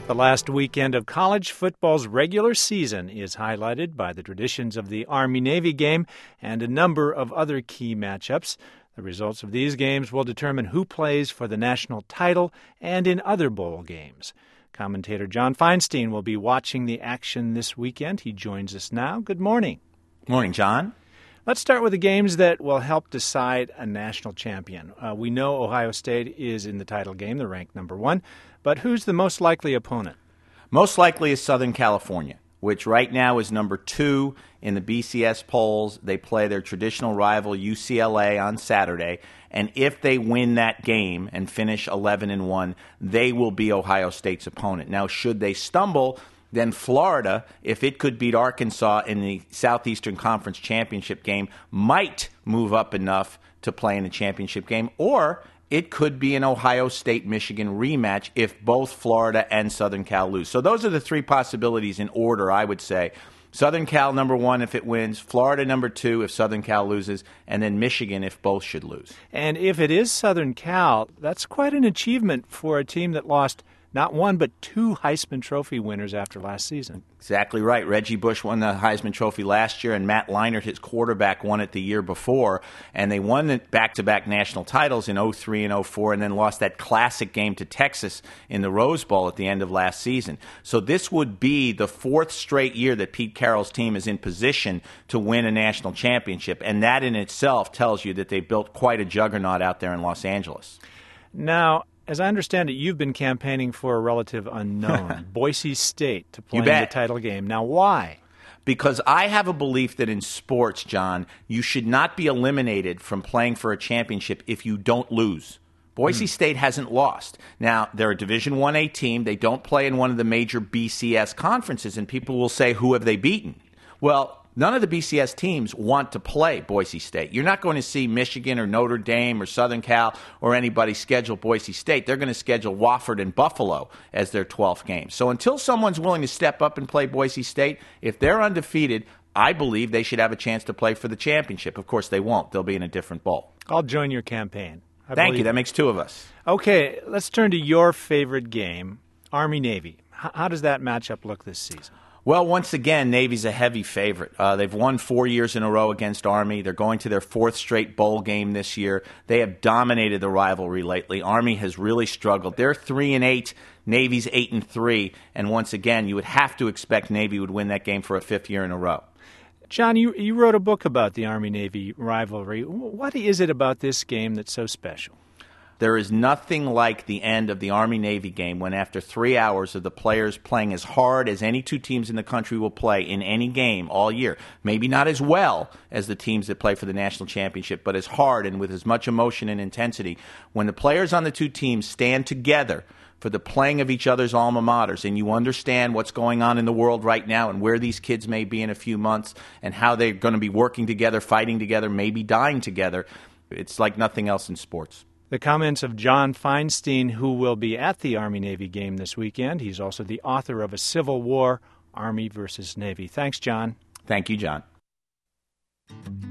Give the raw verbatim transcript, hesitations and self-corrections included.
The last weekend of college football's regular season is highlighted by the traditions of the Army-Navy game and a number of other key matchups. The results of these games will determine who plays for the national title and in other bowl games. Commentator John Feinstein will be watching the action this weekend. He joins us now. Good morning. Morning, John. Let's start with the games that will help decide a national champion. Uh, we know Ohio State is in the title game, they're ranked number one, but who's the most likely opponent? Most likely is Southern California, which right now is number two in the B C S polls. They play their traditional rival U C L A on Saturday, and if they win that game and finish eleven and one, they will be Ohio State's opponent. Now, should they stumble, then Florida, if it could beat Arkansas in the Southeastern Conference championship game, might move up enough to play in the championship game, or it could be an Ohio State-Michigan rematch if both Florida and Southern Cal lose. So those are the three possibilities in order, I would say. Southern Cal number one if it wins, Florida number two if Southern Cal loses, and then Michigan if both should lose. And if it is Southern Cal, that's quite an achievement for a team that lost not one, but two Heisman Trophy winners after last season. Exactly right. Reggie Bush won the Heisman Trophy last year, and Matt Leinart, his quarterback, won it the year before. And they won the back-to-back national titles in oh three and oh four, and then lost that classic game to Texas in the Rose Bowl at the end of last season. So this would be the fourth straight year that Pete Carroll's team is in position to win a national championship. And that in itself tells you that they built quite a juggernaut out there in Los Angeles. Now, as I understand it, you've been campaigning for a relative unknown, Boise State, to play in the title game. Now, why? Because I have a belief that in sports, John, you should not be eliminated from playing for a championship if you don't lose. Boise mm. State hasn't lost. Now, they're a Division one A team. They don't play in one of the major B C S conferences, and people will say, who have they beaten? Well, none of the B C S teams want to play Boise State. You're not going to see Michigan or Notre Dame or Southern Cal or anybody schedule Boise State. They're going to schedule Wofford and Buffalo as their twelfth game. So until someone's willing to step up and play Boise State, if they're undefeated, I believe they should have a chance to play for the championship. Of course, they won't. They'll be in a different bowl. I'll join your campaign. I Thank you. That makes two of us. Okay, let's turn to your favorite game, Army-Navy. H- how does that matchup look this season? Well, once again, Navy's a heavy favorite. Uh, they've won four years in a row against Army. They're going to their fourth straight bowl game this year. They have dominated the rivalry lately. Army has really struggled. They're three and eight. Navy's eight and three. And once again, you would have to expect Navy would win that game for a fifth year in a row. John, you, you wrote a book about the Army-Navy rivalry. What is it about this game that's so special? There is nothing like the end of the Army-Navy game when after three hours of the players playing as hard as any two teams in the country will play in any game all year, maybe not as well as the teams that play for the national championship, but as hard and with as much emotion and intensity, when the players on the two teams stand together for the playing of each other's alma maters, and you understand what's going on in the world right now and where these kids may be in a few months and how they're going to be working together, fighting together, maybe dying together, it's like nothing else in sports. The comments of John Feinstein, who will be at the Army-Navy game this weekend. He's also the author of A Civil War, Army versus Navy. Thanks, John. Thank you, John.